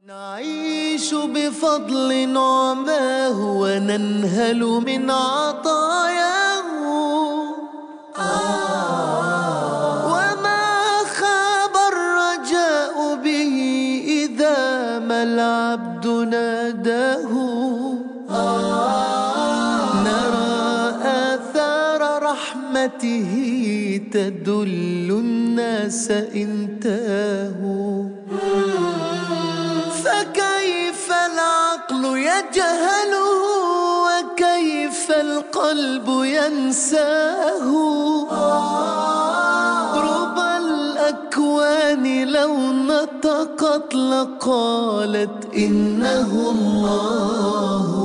نعيش بفضل نعماه وننهل من عطاياه وما خاب الرجاء به إذا ما العبد ناداه نرى آثار رحمته تدل الناس إن تاهوا فكيف العقل يجهله وكيف القلب ينساه ربى الأكوان لو نطقت لقالت إنه الله.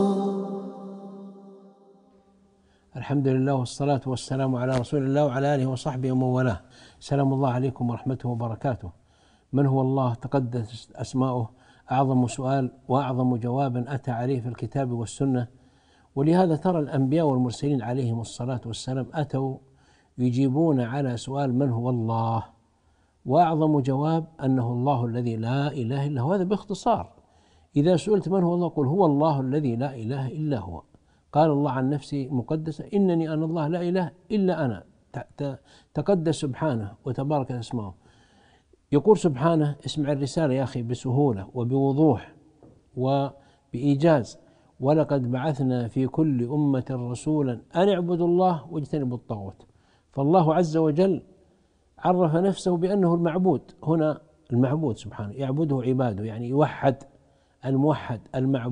الحمد لله والصلاة والسلام على رسول الله وعلى آله وصحبه ومن والاه. سلام الله عليكم ورحمته وبركاته. من هو الله؟ تقدس أسماؤه. أعظم سؤال وأعظم جواب أتى عليه في الكتاب والسنة، ولهذا ترى الأنبياء والمرسلين عليهم الصلاة والسلام أتوا يجيبون على سؤال من هو الله، وأعظم جواب أنه الله الذي لا إله إلا هو. هذا باختصار. إذا سئلت من هو الله قل هو الله الذي لا إله إلا هو. قال الله عن نفسه مقدسة: إنني أنا الله لا إله إلا أنا. تقدس سبحانه وتبارك اسمه. يقول سبحانه: اسمع الرسالة يا أخي بسهولة وبوضوح وبإيجاز: ولقد بعثنا في كل أمة رسولا أن اعبدوا الله واجتنبوا الطاغوت. فالله عز وجل عرف نفسه بأنه المعبود. هنا المعبود سبحانه يعبده عباده، يعني يوحد، الموحد،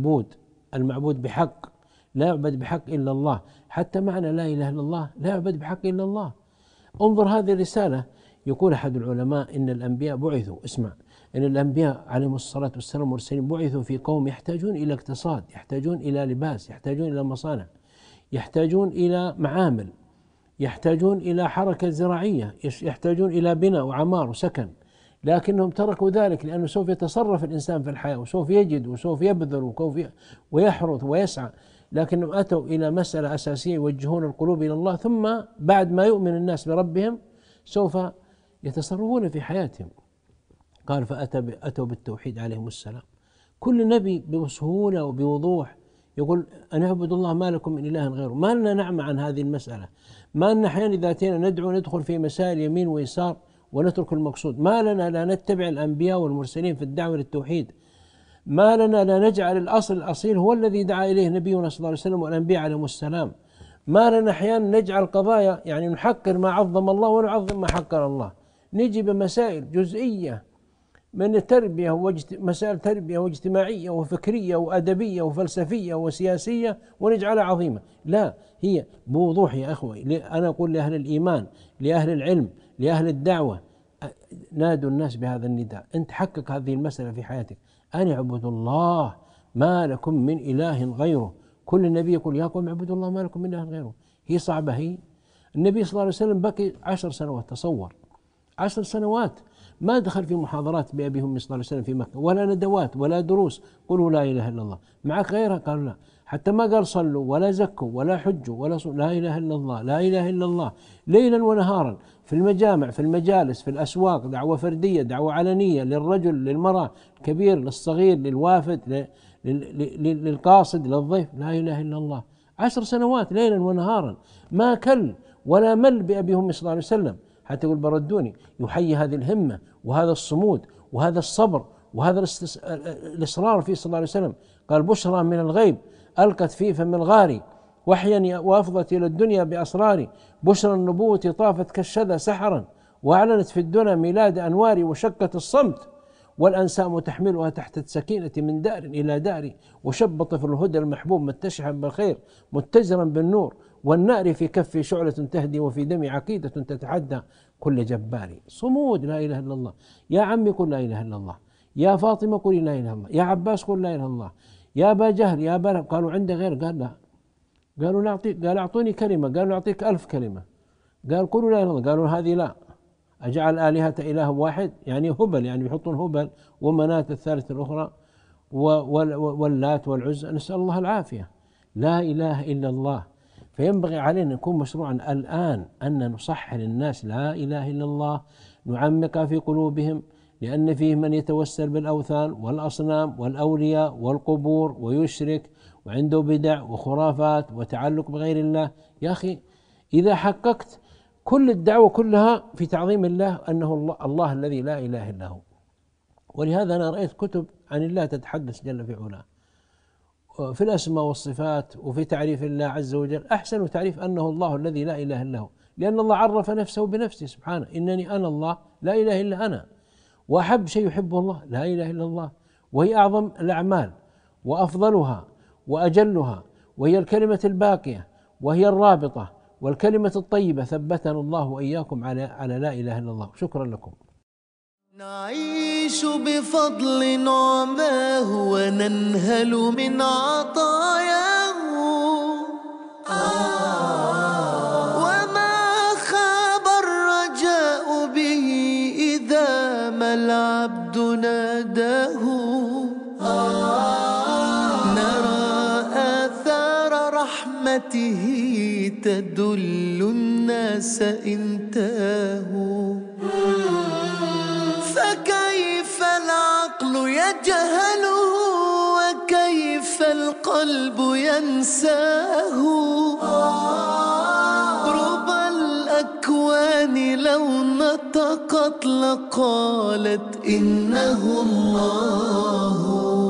المعبود بحق، لا يعبد بحق إلا الله. حتى معنى لا إله إلا الله لا يعبد بحق إلا الله. انظر هذه الرسالة. يقول أحد العلماء إن الأنبياء بعثوا، اسمع، إن الأنبياء عليهم الصلاة والسلام والمرسلين بعثوا في قوم يحتاجون إلى اقتصاد، يحتاجون إلى لباس، يحتاجون إلى مصانع، يحتاجون إلى معامل، يحتاجون إلى حركة زراعية، يحتاجون إلى بناء وعمار وسكن، لكنهم تركوا ذلك لأنه سوف يتصرف الإنسان في الحياة وسوف يجد وسوف يبذل ويحرث ويسعى، لكنهم أتوا إلى مسألة أساسية يوجهون القلوب إلى الله، ثم بعد ما يؤمن الناس بربهم سوف يتصرفون في حياتهم. قال: فأتوا بالتوحيد عليهم السلام. كل نبي بسهولة وبوضوح يقول: أن اعبدوا الله ما لكم من إله غيره. ما لنا نعمى عن هذه المسألة، ما لنا أحيانا إذا أتينا ندعو ندخل في مسائل يمين ويسار ونترك المقصود. ما لنا لا نتبع الأنبياء والمرسلين في الدعوة للتوحيد. ما لنا لا نجعل الأصل الأصيل هو الذي دعا إليه نبينا صلى الله عليه وسلم والأنبياء عليهم السلام. ما لنا أحيانا نجعل قضايا يعني نحقر ما عظم الله ونعظم ما حقر الله. نجي بمسائل جزئية من التربية مسائل تربية واجتماعية وفكرية وأدبية وفلسفية وسياسية ونجعلها عظيمة. لا، هي بوضوح يا أخوي. أنا أقول لأهل الإيمان، لأهل العلم، لأهل الدعوة: نادوا الناس بهذا النداء. أنت حقق هذه المسألة في حياتك: أن اعبدوا الله ما لكم من إله غيره. كل النبي يقول: يا قوم اعبدوا الله ما لكم من إله غيره. هي صعبة؟ هي النبي صلى الله عليه وسلم بقي 10 سنوات. تصور 10 سنوات ما دخل في محاضرات بأبي هم صلى الله عليه وسلم في مكة، ولا ندوات ولا دروس. قولوا لا إله إلا الله. معك غيرها؟ قالوا لا. حتى ما قال صلوا ولا زكوا ولا حجوا ولا صلوا. لا إله إلا الله، لا إله إلا الله، ليلا ونهارا، في المجامع، في المجالس، في الأسواق، دعوة فردية، دعوة علنية، للرجل للمرأة، الكبير للصغير، للوافد للقاصد للضيف. لا إله إلا الله. 10 سنوات ليلا ونهارا ما كل ولا مل بأبي هم صلى الله عليه وسلم. حتى يقول بردوني يحيي هذه الهمة وهذا الصمود وهذا الصبر وهذا الإصرار فيه صلى الله عليه وسلم. قال: بشرى من الغيب ألقت في فم الغار وحيا وأفضت إلى الدنيا بأسرار. بشرى النبوة طافت كالشذا سحرا وأعلنت في الدنيا ميلاد أنوار. وشكت الصمت والأنسام تحملها تحت السكينة من دار إلى دار. وشب طفل الهدى المحبوب متشحا بالخير متجرا بالنور. والنار في كف شعلة تهدي وفي دم عقيدة تتحدى كل جبار. صمود. لا إله إلا الله. يا عمي قل لا إله إلا الله. يا فاطمة قل لا إله إلا الله. يا عباس قل لا إله إلا الله. يا أبا جهل، يا أبا لهب. قالوا عنده غير؟ قال لا. قالوا لا أعطيك. قال أعطوني كلمة. قالوا أعطيك 1000 كلمة. قال قولوا لا إله إلا الله. قالوا هذه لا. أجعل آلهة إله واحد؟ يعني هبل، يعني يحطون هبل ومناة الثالثة الأخرى واللات والعزى. نسأل الله العافية. لا إله إلا الله. فينبغي علينا نكون مشروعا الآن أن نصحح للناس لا إله إلا الله، نعمق في قلوبهم، لأن فيه من يتوسل بالأوثان والأصنام والأولياء والقبور ويشرك وعنده بدع وخرافات وتعلق بغير الله. يا أخي إذا حققت كل الدعوة كلها في تعظيم الله أنه الله الذي لا إله إلا هو. ولهذا أنا رأيت كتب عن الله تتحدث جل في علاه في الأسماء والصفات وفي تعريف الله عز وجل. أحسن تعريف أنه الله الذي لا إله إلا هو، لأن الله عرف نفسه بنفسه سبحانه: إنني أنا الله لا إله إلا أنا. وأحب شيء يحبه الله لا إله إلا الله، وهي أعظم الأعمال وأفضلها وأجلها، وهي الكلمة الباقية وهي الرابطة والكلمة الطيبة. ثبتنا الله وإياكم على لا إله إلا الله. شكرا لكم. نعيش بفضل نعماه وننهل من عطاياه، وما خاب الرجاء به إذا ما العبد ناداه. نرى آثار رحمته تدل الناس إن تاهوا، فكيف العقل يجهل وكيف القلب ينساه. ربى الأكوان لو نطقت لقالت إنه الله.